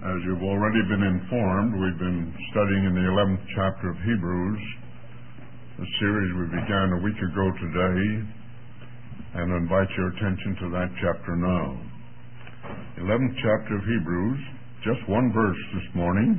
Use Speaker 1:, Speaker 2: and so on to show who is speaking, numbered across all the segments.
Speaker 1: As you've already been informed, we've been studying in the 11th chapter of Hebrews, a series we began a week ago today, and I invite your attention to that chapter now. 11th chapter of Hebrews, just one verse this morning.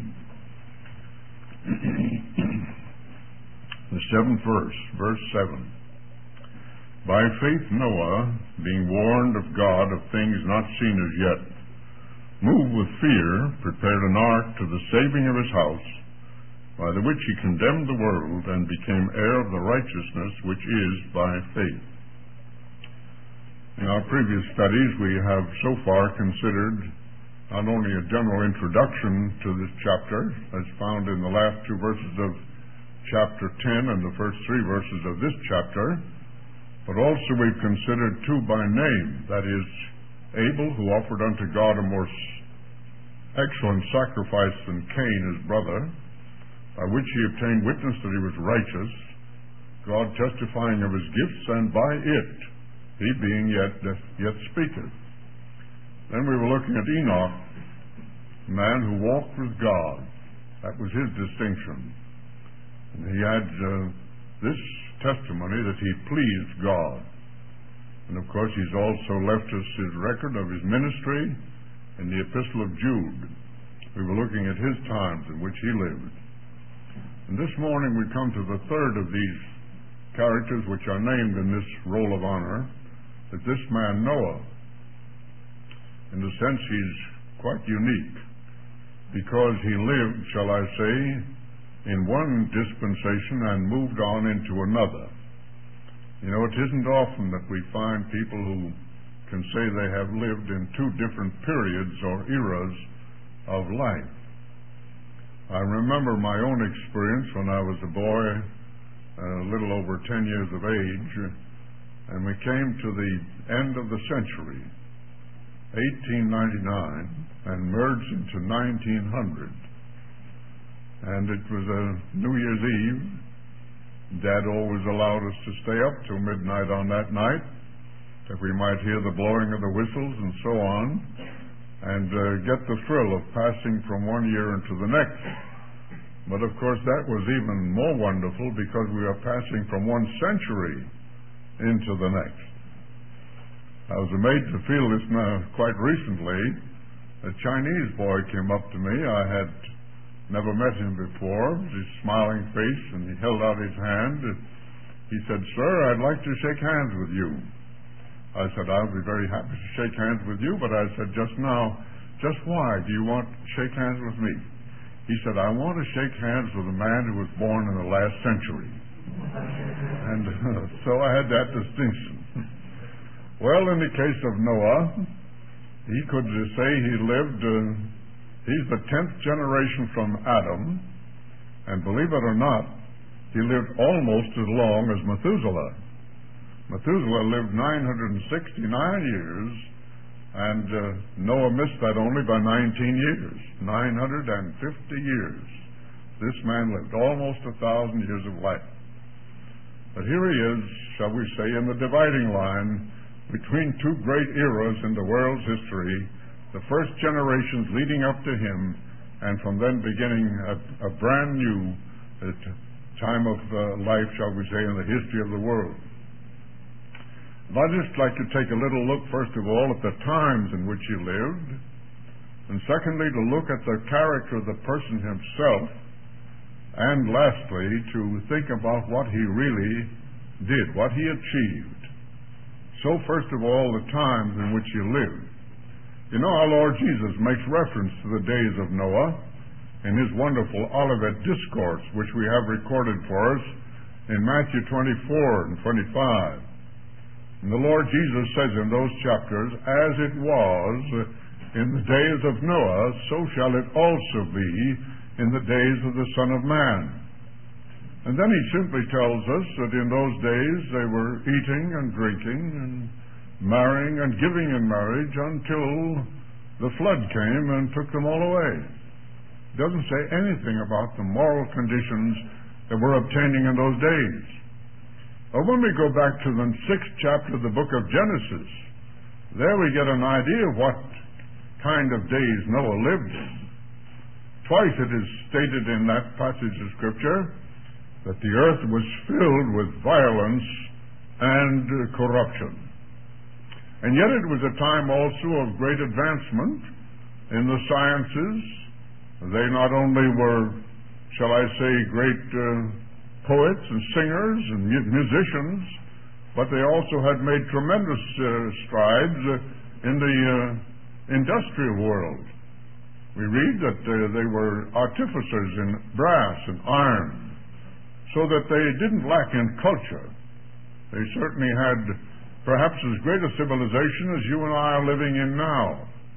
Speaker 1: The 7th verse, verse 7. By faith Noah, being warned of God of things not seen as yet, moved with fear, prepared an ark to the saving of his house, by the which he condemned the world and became heir of the righteousness which is by faith. In our previous studies, we have so far considered not only a general introduction to this chapter, as found in the last two verses of chapter 10 and the first three verses of this chapter, but also we've considered two by name, that is, Abel, who offered unto God a more excellent sacrifice than Cain, his brother, by which he obtained witness that he was righteous, God testifying of his gifts, and by it he being yet speaketh. Then we were looking at Enoch, a man who walked with God. That was his distinction. And he had this testimony that he pleased God. And of course he's also left us his record of his ministry in the Epistle of Jude. We were looking at his times in which he lived. And this morning we come to the third of these characters which are named in this roll of honor, that this man Noah. In a sense he's quite unique, because he lived, shall I say, in one dispensation and moved on into another. You know, it isn't often that we find people who can say they have lived in two different periods or eras of life. I remember my own experience when I was a boy, a little over 10 years of age, and we came to the end of the century, 1899, and merged into 1900. And it was a New Year's Eve. Dad always allowed us to stay up till midnight on that night, that we might hear the blowing of the whistles and so on, and get the thrill of passing from one year into the next. But of course that was even more wonderful because we were passing from one century into the next. I was made to feel this now quite recently. A Chinese boy came up to me. I had never met him before. His smiling face, and he held out his hand. He said, "Sir, I'd like to shake hands with you." I said, "I'll be very happy to shake hands with you," but I said, "Just now, just why do you want to shake hands with me?" He said, "I want to shake hands with a man who was born in the last century." And so I had that distinction. Well, in the case of Noah, he could say he lived, he's the 10th generation from Adam, and believe it or not, he lived almost as long as Methuselah. Methuselah lived 969 years, and Noah missed that only by 19 years, 950 years. This man lived almost 1,000 years of life. But here he is, shall we say, in the dividing line between two great eras in the world's history, the first generations leading up to him, and from then beginning a brand new time of life, shall we say, in the history of the world. I'd just like to take a little look, first of all, at the times in which he lived, and secondly, to look at the character of the person himself, and lastly, to think about what he really did, what he achieved. So, first of all, the times in which he lived. You know, our Lord Jesus makes reference to the days of Noah in his wonderful Olivet Discourse, which we have recorded for us in Matthew 24 and 25. And the Lord Jesus says in those chapters, "As it was in the days of Noah, so shall it also be in the days of the Son of Man." And then he simply tells us that in those days they were eating and drinking and marrying and giving in marriage until the flood came and took them all away. It doesn't say anything about the moral conditions that were obtaining in those days. But when we go back to the 6th chapter of the book of Genesis, there we get an idea of what kind of days Noah lived in. Twice it is stated in that passage of Scripture that the earth was filled with violence and corruption. And yet it was a time also of great advancement in the sciences. They not only were, shall I say, great poets and singers and musicians, but they also had made tremendous strides in the industrial world. We read that they were artificers in brass and iron, so that they didn't lack in culture. They certainly had perhaps as great a civilization as you and I are living in now.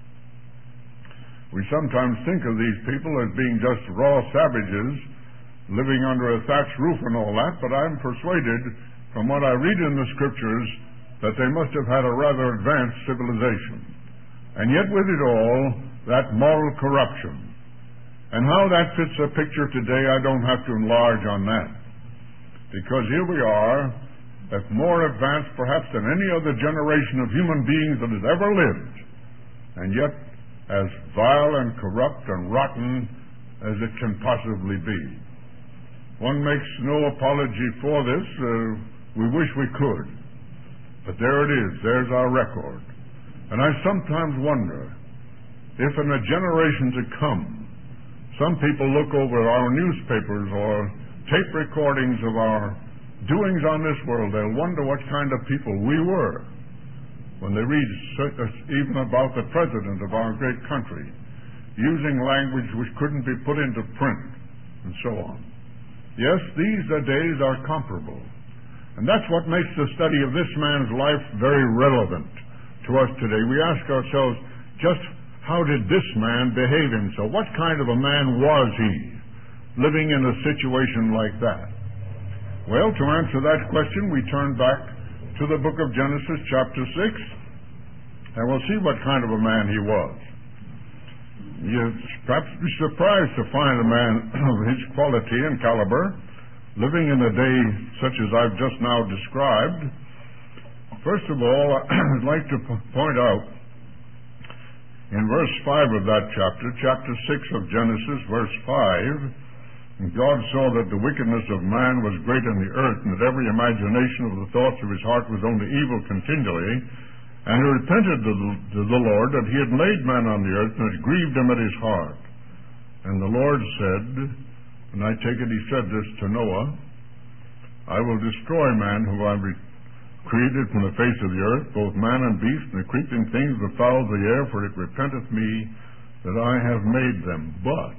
Speaker 1: We sometimes think of these people as being just raw savages living under a thatched roof and all that, but I'm persuaded from what I read in the Scriptures that they must have had a rather advanced civilization. And yet with it all, that moral corruption. And how that fits a picture today, I don't have to enlarge on that. Because here we are, at more advanced perhaps than any other generation of human beings that has ever lived, and yet as vile and corrupt and rotten as it can possibly be. One makes no apology for this. We wish we could. But there it is. There's our record. And I sometimes wonder if in the generations to come, some people look over our newspapers or tape recordings of our doings on this world, they'll wonder what kind of people we were when they read even about the president of our great country using language which couldn't be put into print and so on. Yes, these days are comparable. And that's what makes the study of this man's life very relevant to us today. We ask ourselves, just how did this man behave himself? What kind of a man was he living in a situation like that? Well, to answer that question, we turn back to the book of Genesis chapter 6, and we'll see what kind of a man he was. You'll perhaps be surprised to find a man of his quality and caliber living in a day such as I've just now described. First of all, I'd like to point out in verse 5 of that chapter 6 of Genesis, verse 5, "And God saw that the wickedness of man was great in the earth, and that every imagination of the thoughts of his heart was only evil continually. And he repented to the Lord that he had made man on the earth, and it grieved him at his heart. And the Lord said," and I take it he said this to Noah, "I will destroy man who I created from the face of the earth, both man and beast, and the creeping things, the fowls of the air, for it repenteth me that I have made them. But,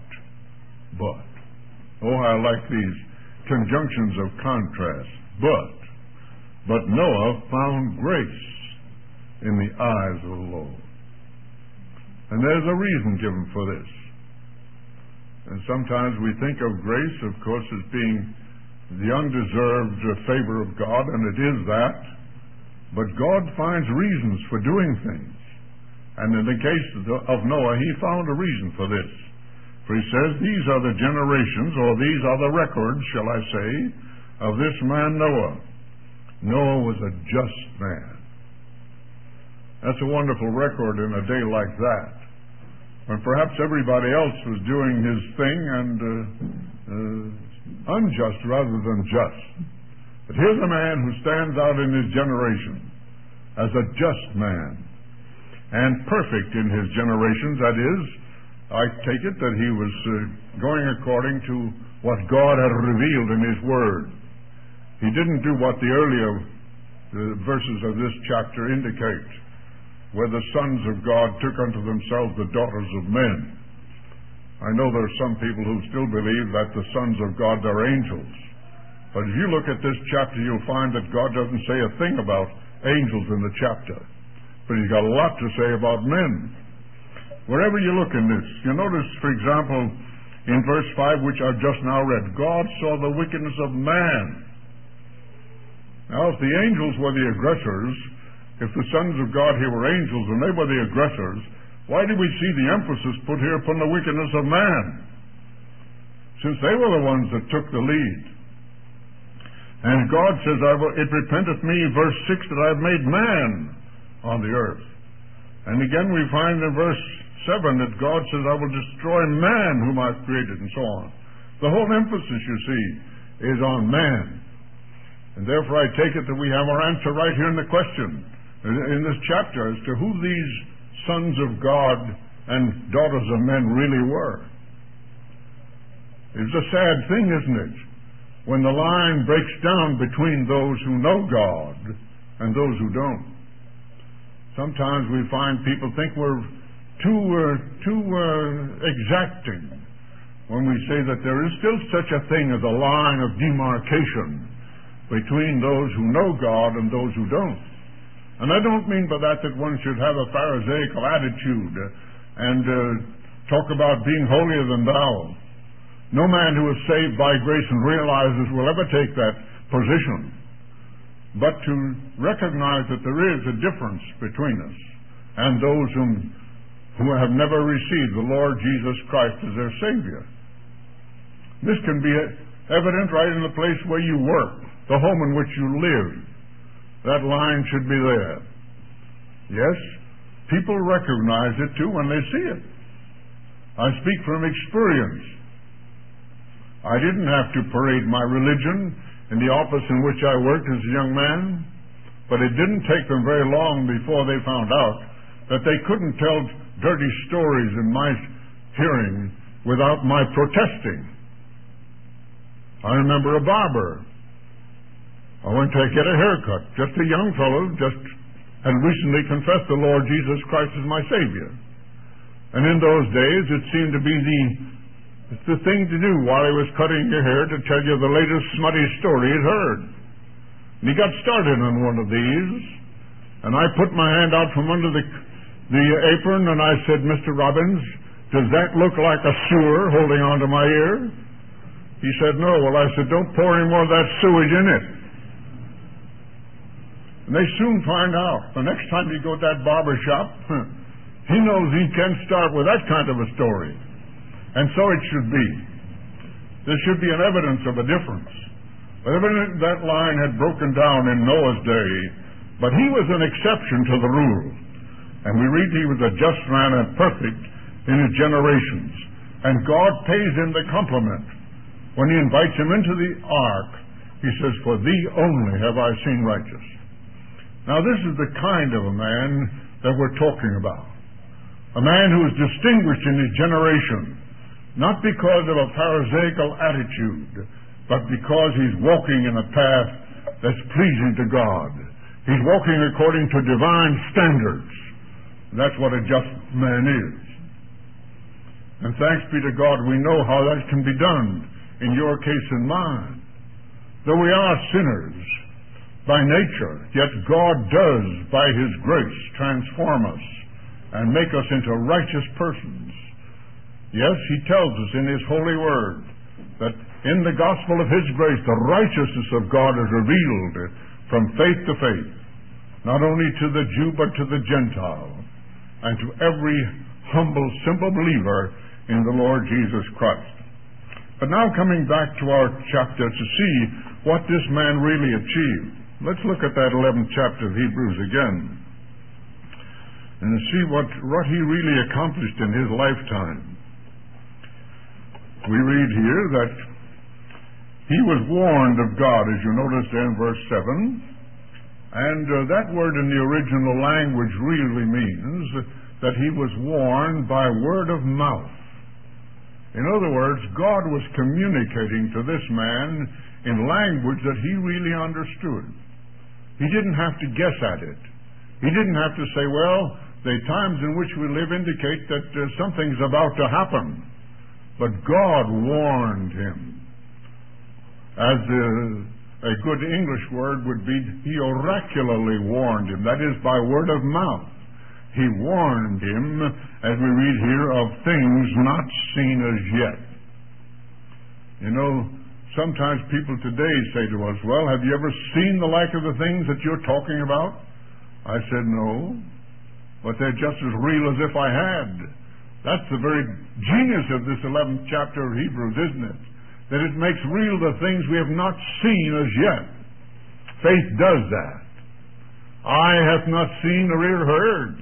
Speaker 1: oh, I like these conjunctions of contrast. But Noah found grace in the eyes of the Lord." And there's a reason given for this. And sometimes we think of grace, of course, as being the undeserved favor of God, and it is that. But God finds reasons for doing things. And in the case of Noah, he found a reason for this. For he says, "These are the generations," or these are the records, shall I say, "of this man Noah. Noah was a just man." That's a wonderful record in a day like that, when perhaps everybody else was doing his thing and unjust rather than just. But here's a man who stands out in his generation as a just man, and perfect in his generations. That is, I take it that he was going according to what God had revealed in his Word. He didn't do what the earlier verses of this chapter indicate, where the sons of God took unto themselves the daughters of men. I know there are some people who still believe that the sons of God are angels. But if you look at this chapter, you'll find that God doesn't say a thing about angels in the chapter. But he's got a lot to say about men. Wherever you look in this, you notice, for example, in verse 5, which I've just now read, God saw the wickedness of man. Now, if the angels were the aggressors, if the sons of God here were angels and they were the aggressors, why did we see the emphasis put here upon the wickedness of man? Since they were the ones that took the lead. And God says, "It repenteth me," verse 6, "that I have made man on the earth." And again we find in verse 7 that God says, I will destroy man whom I've created, and so on. The whole emphasis, you see, is on man. And therefore I take it that we have our answer right here in the question, in this chapter, as to who these sons of God and daughters of men really were. It's a sad thing, isn't it, when the line breaks down between those who know God and those who don't. Sometimes we find people think we're too exacting when we say that there is still such a thing as a line of demarcation between those who know God and those who don't. And I don't mean by that one should have a Pharisaical attitude and talk about being holier than thou. No man who is saved by grace and realizes will ever take that position. But to recognize that there is a difference between us and those who have never received the Lord Jesus Christ as their Savior. This can be evident right in the place where you work, the home in which you live. That line should be there. Yes, people recognize it too when they see it. I speak from experience. I didn't have to parade my religion in the office in which I worked as a young man, but it didn't take them very long before they found out that they couldn't tell dirty stories in my hearing without my protesting. I remember a barber. I went to get a haircut. Just a young fellow, just had recently confessed the Lord Jesus Christ as my Savior. And in those days, it seemed to be the thing to do while he was cutting your hair, to tell you the latest smutty story he'd heard. And he got started on one of these, and I put my hand out from under the apron, and I said, Mr. Robbins, does that look like a sewer holding on to my ear? He said, no. Well, I said, don't pour any more of that sewage in it. And they soon find out. The next time you go to that barber shop, he knows he can't start with that kind of a story. And so it should be. There should be an evidence of a difference. But evidently that line had broken down in Noah's day, but he was an exception to the rule. And we read he was a just man and perfect in his generations. And God pays him the compliment when he invites him into the ark. He says, for thee only have I seen righteous. Now this is the kind of a man that we're talking about. A man who is distinguished in his generation, not because of a Pharisaical attitude, but because he's walking in a path that's pleasing to God. He's walking according to divine standards. That's what a just man is. And thanks be to God, we know how that can be done in your case and mine. Though we are sinners by nature, yet God does, by His grace, transform us and make us into righteous persons. Yes, He tells us in His holy word that in the gospel of His grace, the righteousness of God is revealed from faith to faith, not only to the Jew but to the Gentile, and to every humble, simple believer in the Lord Jesus Christ. But now coming back to our chapter to see what this man really achieved. Let's look at that 11th chapter of Hebrews again and see what he really accomplished in his lifetime. We read here that he was warned of God, as you notice there in verse 7. And that word in the original language really means that he was warned by word of mouth. In other words, God was communicating to this man in language that he really understood. He didn't have to guess at it. He didn't have to say, well, the times in which we live indicate that something's about to happen. But God warned him. As a good English word would be, he oracularly warned him. That is, by word of mouth. He warned him, as we read here, of things not seen as yet. You know, sometimes people today say to us, well, have you ever seen the like of the things that you're talking about? I said, no, but they're just as real as if I had. That's the very genius of this 11th chapter of Hebrews, isn't it? That it makes real the things we have not seen as yet. Faith does that. Eye hath not seen or ear heard.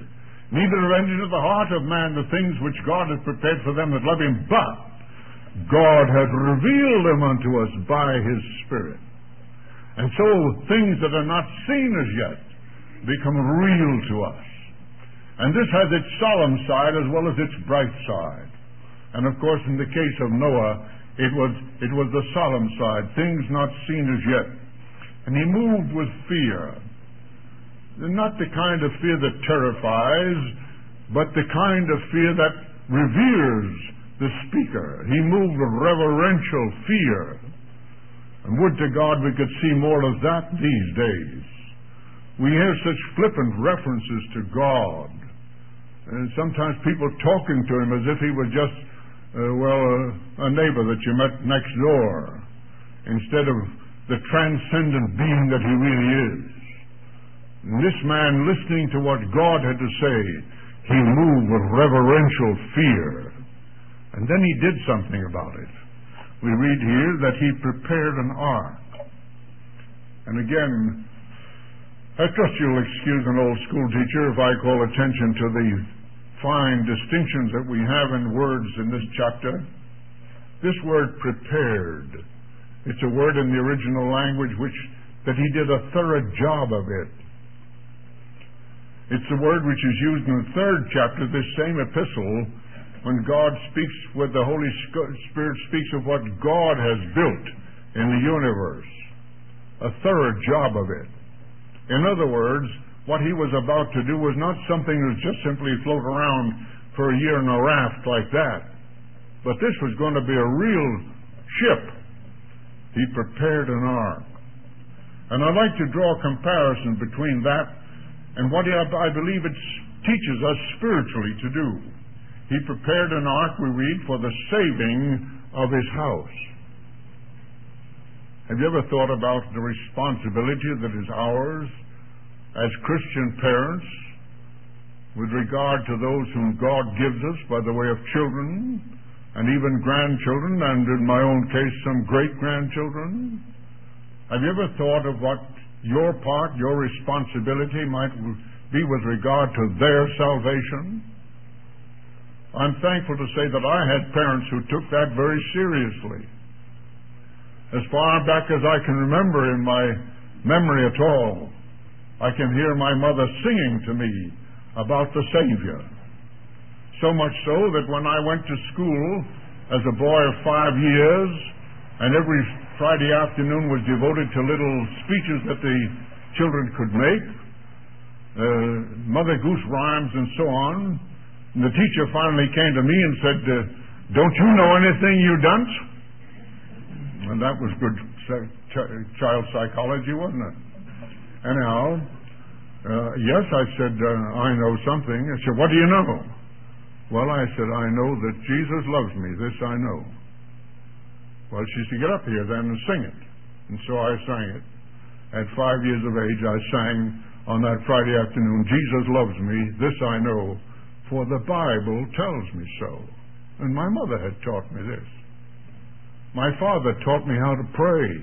Speaker 1: neither have entered into the heart of man the things which God hath prepared for them that love him, but God hath revealed them unto us by his Spirit. And so things that are not seen as yet become real to us. And this has its solemn side as well as its bright side. And of course, in the case of Noah, it was the solemn side, things not seen as yet. And he moved with fear. Not the kind of fear that terrifies, but the kind of fear that reveres the speaker. He moved with reverential fear. And would to God we could see more of that these days. We hear such flippant references to God. And sometimes people talking to him as if he was just, a neighbor that you met next door, instead of the transcendent being that he really is. And this man, listening to what God had to say, he moved with reverential fear. And then he did something about it. We read here that he prepared an ark. And again, I trust you'll excuse an old school teacher if I call attention to the fine distinctions that we have in words in this chapter. This word prepared, it's a word in the original language that he did a thorough job of it. It's a word which is used in the 3rd chapter of this same epistle, when God speaks, when the Holy Spirit speaks of what God has built in the universe. A thorough job of it. In other words, what he was about to do was not something that was just simply float around for a year in a raft like that. But this was going to be a real ship. He prepared an ark. And I'd like to draw a comparison between that and what I believe it teaches us spiritually to do. He prepared an ark, we read, for the saving of his house. Have you ever thought about the responsibility that is ours as Christian parents with regard to those whom God gives us by the way of children and even grandchildren, and in my own case some great-grandchildren? Have you ever thought of what your part, your responsibility might be with regard to their salvation? I'm thankful to say that I had parents who took that very seriously. As far back as I can remember in my memory at all, I can hear my mother singing to me about the Savior. So much so that when I went to school as a boy of 5 years, and every Friday afternoon was devoted to little speeches that the children could make, Mother Goose rhymes and so on, and the teacher finally came to me and said, "Don't you know anything, you dunce?" And that was good child psychology, wasn't it? Anyhow, yes, I said, I know something. I said, "What do you know?" Well, I said, "I know that Jesus loves me. This I know." Well, she said, "Get up here then and sing it." And so I sang it. At 5 years of age, I sang on that Friday afternoon, "Jesus loves me, this I know, for the Bible tells me so." And my mother had taught me this. My father taught me how to pray.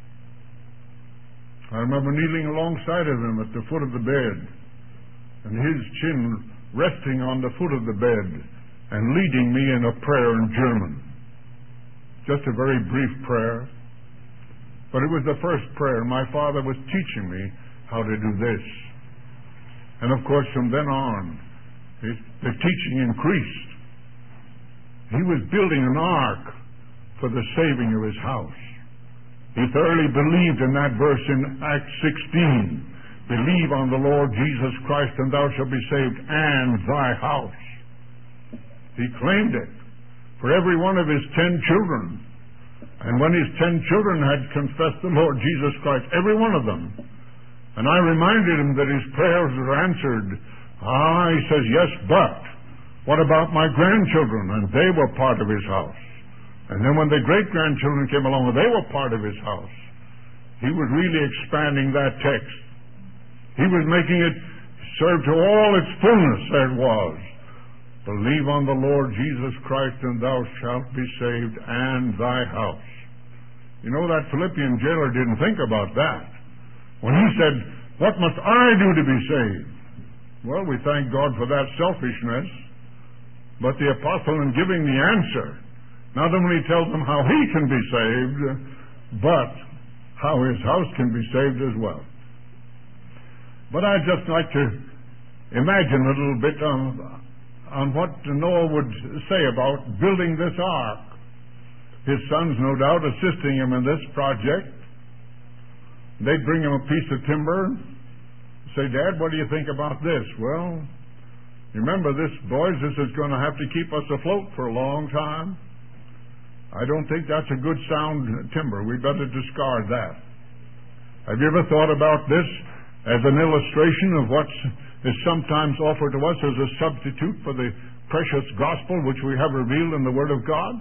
Speaker 1: I remember kneeling alongside of him at the foot of the bed, and his chin resting on the foot of the bed, and leading me in a prayer in German. Just a very brief prayer, but it was the first prayer. My father was teaching me how to do this. And of course, from then on, the teaching increased. He was building an ark for the saving of his house. He thoroughly believed in that verse in Acts 16. "Believe on the Lord Jesus Christ, and thou shalt be saved, and thy house." He claimed it for every one of his 10 children. And when his 10 children had confessed the Lord Jesus Christ, every one of them, and I reminded him that his prayers were answered. He says, "Yes, but what about my grandchildren?" And they were part of his house. And then when the great-grandchildren came along, they were part of his house. He was really expanding that text. He was making it serve to all its fullness there it was. "Believe on the Lord Jesus Christ, and thou shalt be saved, and thy house." You know, that Philippian jailer didn't think about that. When he said, "What must I do to be saved?" Well, we thank God for that selfishness. But the apostle, in giving the answer, not only tells them how he can be saved, but how his house can be saved as well. But I'd just like to imagine a little bit on what Noah would say about building this ark. His sons, no doubt, assisting him in this project. They'd bring him a piece of timber, say, "Dad, what do you think about this?" "Well, remember this, boys, this is going to have to keep us afloat for a long time. I don't think that's a good sound timber. We better discard that." Have you ever thought about this as an illustration of what is sometimes offered to us as a substitute for the precious gospel which we have revealed in the Word of God?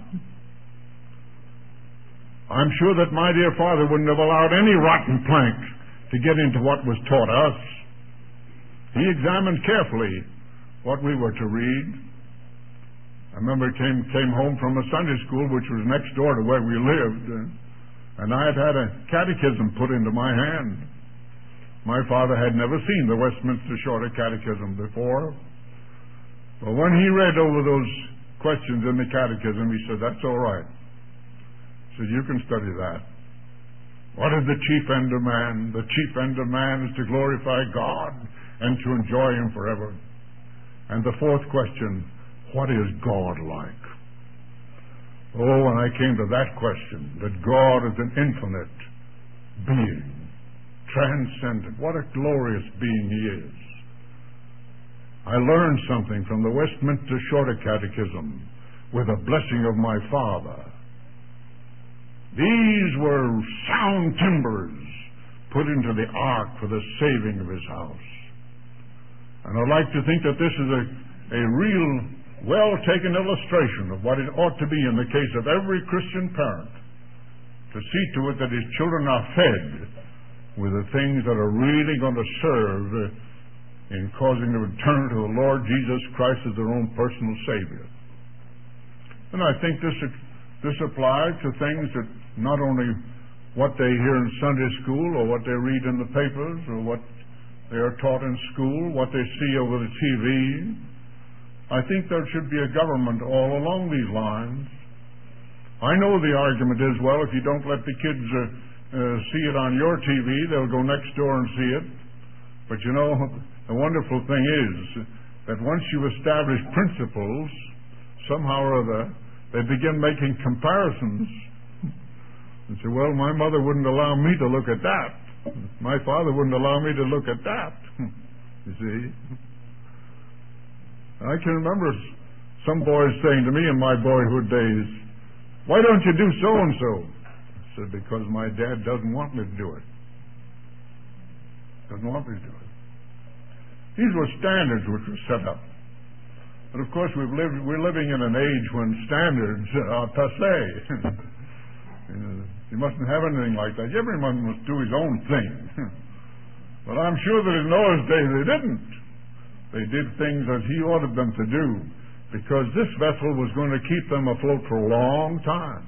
Speaker 1: I'm sure that my dear father wouldn't have allowed any rotten plank to get into what was taught us. He examined carefully what we were to read. I remember came home from a Sunday school which was next door to where we lived, and I had a catechism put into my hand. My father had never seen the Westminster Shorter Catechism before. But when he read over those questions in the catechism, he said, "That's all right." He said, "You can study that. What is the chief end of man? The chief end of man is to glorify God and to enjoy Him forever. And the fourth question, what is God like?" Oh, when I came to that question, that God is an infinite being, transcendent. What a glorious being He is. I learned something from the Westminster Shorter Catechism with the blessing of my father. These were sound timbers put into the ark for the saving of his house. And I'd like to think that this is a real, well-taken illustration of what it ought to be in the case of every Christian parent, to see to it that his children are fed with the things that are really going to serve in causing them to turn to the Lord Jesus Christ as their own personal Savior. And I think this applies to things that not only what they hear in Sunday school or what they read in the papers or what they are taught in school, what they see over the TV. I think there should be a government all along these lines. I know the argument is, well, if you don't let the kids see it on your TV, they'll go next door and see it. But you know, the wonderful thing is that once you establish principles, somehow or other, they begin making comparisons and say, "Well, my mother wouldn't allow me to look at that. My father wouldn't allow me to look at that." You see? I can remember some boys saying to me in my boyhood days, "Why don't you do so-and-so?" I said, "Because my dad doesn't want me to do it. Doesn't want me to do it." These were standards which were set up. But of course we're living in an age when standards are passé. You mustn't have anything like that. Everyone must do his own thing. But I'm sure that in Noah's day they didn't. They did things as he ordered them to do, because this vessel was going to keep them afloat for a long time.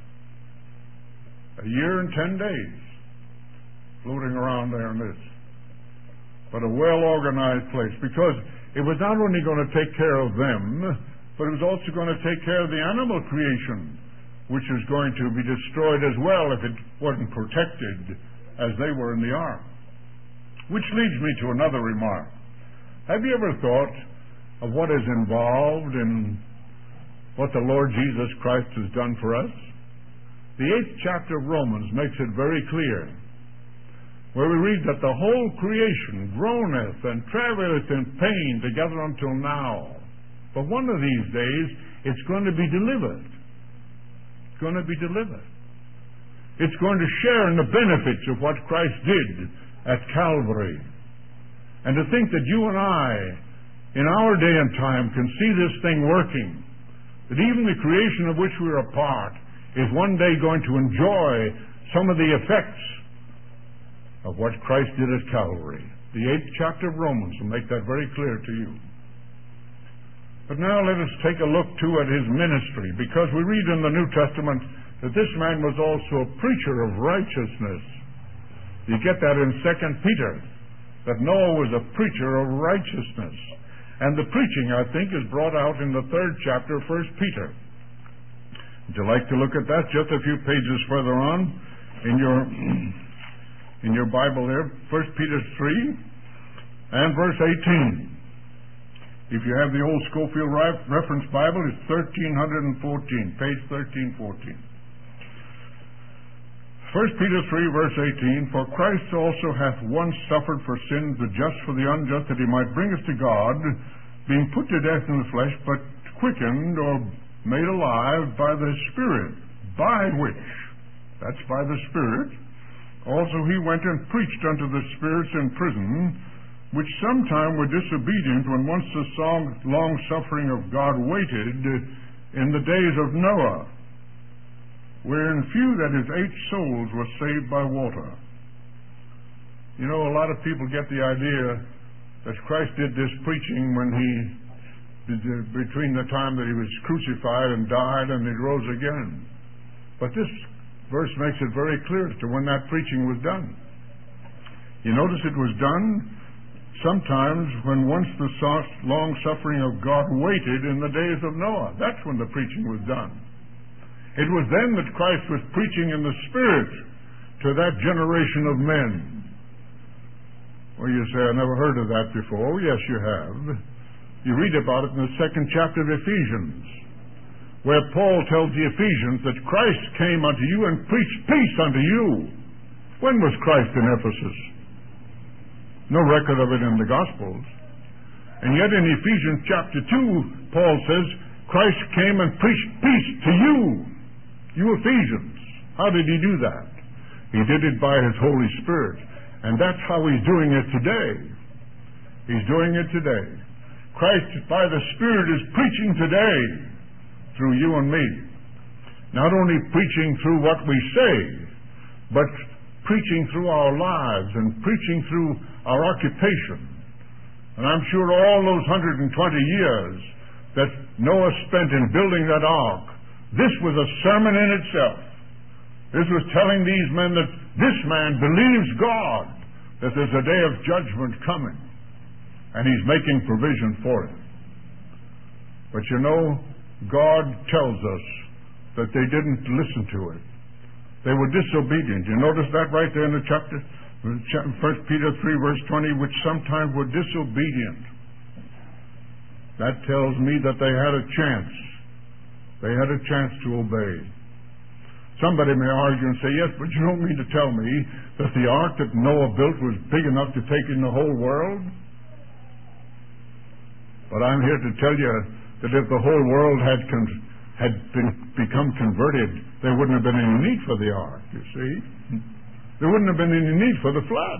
Speaker 1: A year and 10 days floating around there in this. But a well-organized place, because it was not only going to take care of them, but it was also going to take care of the animal creation, which was going to be destroyed as well if it wasn't protected as they were in the ark. Which leads me to another remark. Have you ever thought of what is involved in what the Lord Jesus Christ has done for us? The 8th chapter of Romans makes it very clear, where we read that the whole creation groaneth and travaileth in pain together until now. But one of these days it's going to be delivered. It's going to be delivered. It's going to share in the benefits of what Christ did at Calvary. And to think that you and I, in our day and time, can see this thing working, that even the creation of which we are a part is one day going to enjoy some of the effects of what Christ did at Calvary. The 8th chapter of Romans will make that very clear to you. But now let us take a look too at his ministry, because we read in the New Testament that this man was also a preacher of righteousness. You get that in 2 Peter that Noah was a preacher of righteousness. And the preaching, I think, is brought out in the 3rd chapter of 1 Peter. Would you like to look at that? Just a few pages further on in your Bible there, 1 Peter 3 and verse 18. If you have the old Scofield Reference Bible, it's 1314, page 1314. 1 Peter 3, verse 18, For Christ also hath once suffered for sins, the just for the unjust, that he might bring us to God, being put to death in the flesh, but quickened or made alive by the Spirit, by which, that's by the Spirit, also he went and preached unto the spirits in prison, which sometime were disobedient when once the long suffering of God waited in the days of Noah, wherein few, that is 8 souls, were saved by water. You know, a lot of people get the idea that Christ did this preaching when between the time that he was crucified and died and he rose again. But this verse makes it very clear as to when that preaching was done. You notice it was done sometimes when once the long suffering of God waited in the days of Noah. That's when the preaching was done. It was then that Christ was preaching in the Spirit to that generation of men. Well, you say, I never heard of that before. Oh, yes, you have. You read about it in the 2nd chapter of Ephesians, where Paul tells the Ephesians that Christ came unto you and preached peace unto you. When was Christ in Ephesus? No record of it in the Gospels. And yet in Ephesians chapter 2, Paul says, Christ came and preached peace to you, you Ephesians. How did he do that? He did it by his Holy Spirit. And that's how he's doing it today. He's doing it today. Christ, by the Spirit, is preaching today through you and me. Not only preaching through what we say, but preaching through our lives and preaching through our occupation. And I'm sure all those 120 years that Noah spent in building that ark, this was a sermon in itself. This was telling these men that this man believes God, that there's a day of judgment coming, and he's making provision for it. But you know, God tells us that they didn't listen to it. They were disobedient. You notice that right there in the chapter, 1 Peter 3, verse 20, which sometimes were disobedient. That tells me that they had a chance. They had a chance to obey. Somebody may argue and say, yes, but you don't mean to tell me that the ark that Noah built was big enough to take in the whole world? But I'm here to tell you that if the whole world had become converted, there wouldn't have been any need for the ark, you see. There wouldn't have been any need for the flood.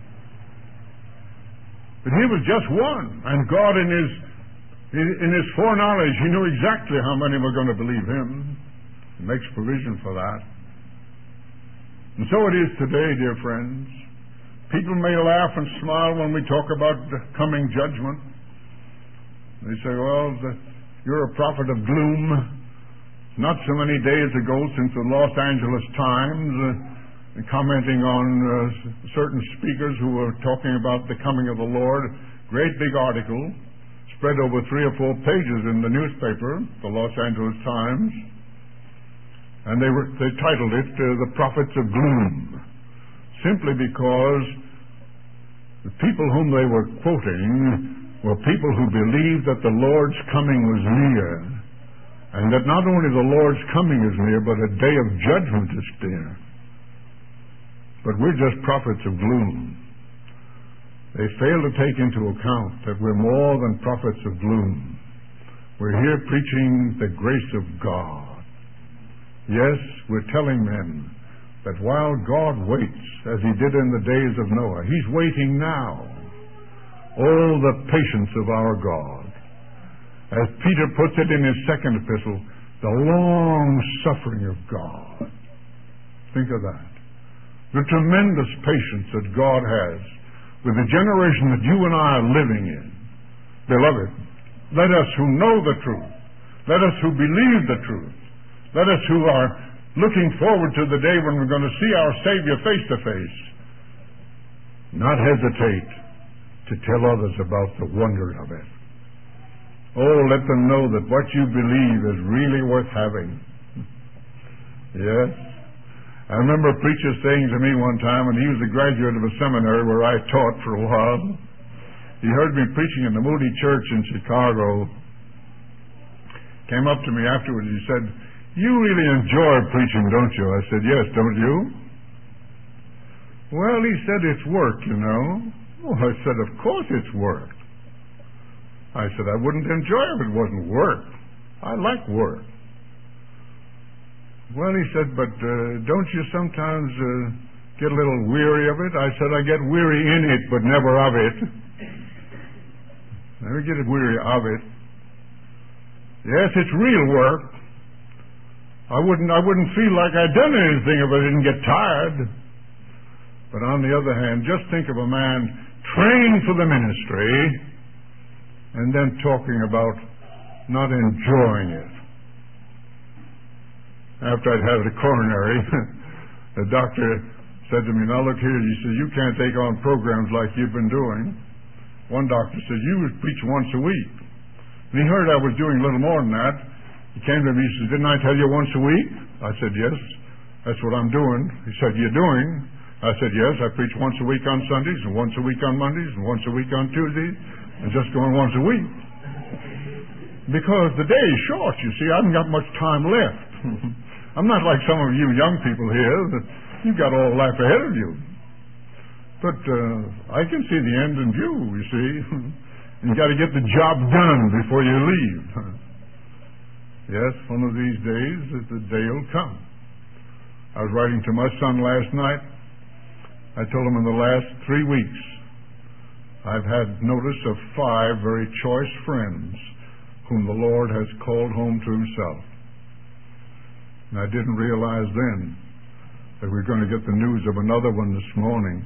Speaker 1: But he was just one, and God in his foreknowledge, he knew exactly how many were going to believe him. He makes provision for that. And so it is today, dear friends. People may laugh and smile when we talk about the coming judgment. They say, well, you're a prophet of gloom. Not so many days ago, since the Los Angeles Times, commenting on certain speakers who were talking about the coming of the Lord, great big article, spread over 3 or 4 pages in the newspaper, the Los Angeles Times, and they titled it The Prophets of Gloom, simply because the people whom they were quoting were people who believed that the Lord's coming was near, and that not only the Lord's coming is near, but a day of judgment is near. But we're just prophets of gloom. They fail to take into account that we're more than prophets of gloom. We're here preaching the grace of God. Yes, we're telling men that while God waits, as he did in the days of Noah, he's waiting now. Oh, the patience of our God. As Peter puts it in his 2nd epistle, the long suffering of God. Think of that. The tremendous patience that God has with the generation that you and I are living in. Beloved, let us who know the truth, let us who believe the truth, let us who are looking forward to the day when we're going to see our Savior face to face, not hesitate to tell others about the wonder of it. Oh, let them know that what you believe is really worth having. Yes. I remember a preacher saying to me one time, and he was a graduate of a seminary where I taught for a while. He heard me preaching in the Moody Church in Chicago. Came up to me afterwards. He said, "You really enjoy preaching, don't you?" I said, "Yes, don't you?" "Well," he said, "it's work, you know." Oh, I said, "Of course it's work." I said, "I wouldn't enjoy it if it wasn't work. I like work." "Well," he said, "but don't you sometimes get a little weary of it?" I said, "I get weary in it, but never of it." Never get weary of it. Yes, it's real work. I wouldn't feel like I'd done anything if I didn't get tired. But on the other hand, just think of a man trained for the ministry and then talking about not enjoying it. After I'd had a coronary, the doctor said to me, "Now look here," he said, "you can't take on programs like you've been doing." One doctor said, "You would preach once a week." And he heard I was doing a little more than that. He came to me and said, "Didn't I tell you once a week?" I said, "Yes, that's what I'm doing." He said, "You're doing?" I said, "Yes, I preach once a week on Sundays, and once a week on Mondays, and once a week on Tuesdays, and just going once a week. Because the day is short, you see. I haven't got much time left. I'm not like some of you young people here. You've got all life ahead of you. But I can see the end in view, you see. You've got to get the job done before you leave. Yes, one of these days, the day will come. I was writing to my son last night. I told him in the last 3 weeks, I've had notice of 5 very choice friends whom the Lord has called home to himself. And I didn't realize then that we're going to get the news of another one this morning.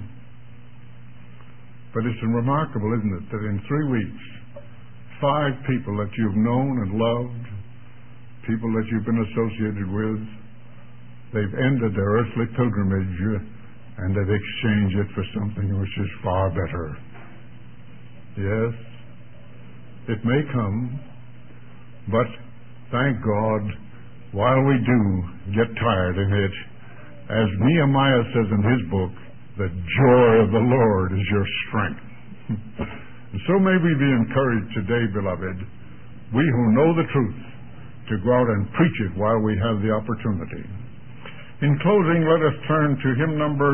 Speaker 1: But it's remarkable, isn't it, that in 3 weeks, 5 people that you've known and loved, people that you've been associated with, they've ended their earthly pilgrimage and they've exchanged it for something which is far better. Yes, it may come, but thank God, while we do get tired in it, as Nehemiah says in his book, the joy of the Lord is your strength. And so may we be encouraged today, beloved, we who know the truth, to go out and preach it while we have the opportunity. In closing, let us turn to hymn number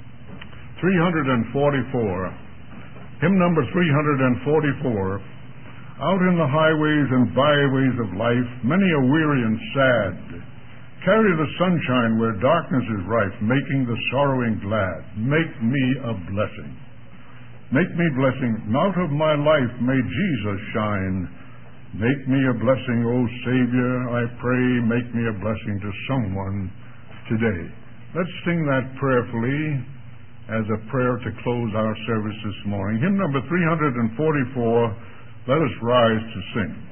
Speaker 1: 344. Hymn number 344. Out in the highways and byways of life, many are weary and sad. Carry the sunshine where darkness is rife, making the sorrowing glad. Make me a blessing. Make me blessing. Out of my life may Jesus shine. Make me a blessing, O Savior, I pray. Make me a blessing to someone today. Let's sing that prayerfully as a prayer to close our service this morning. Hymn number 344. Let us rise to sing.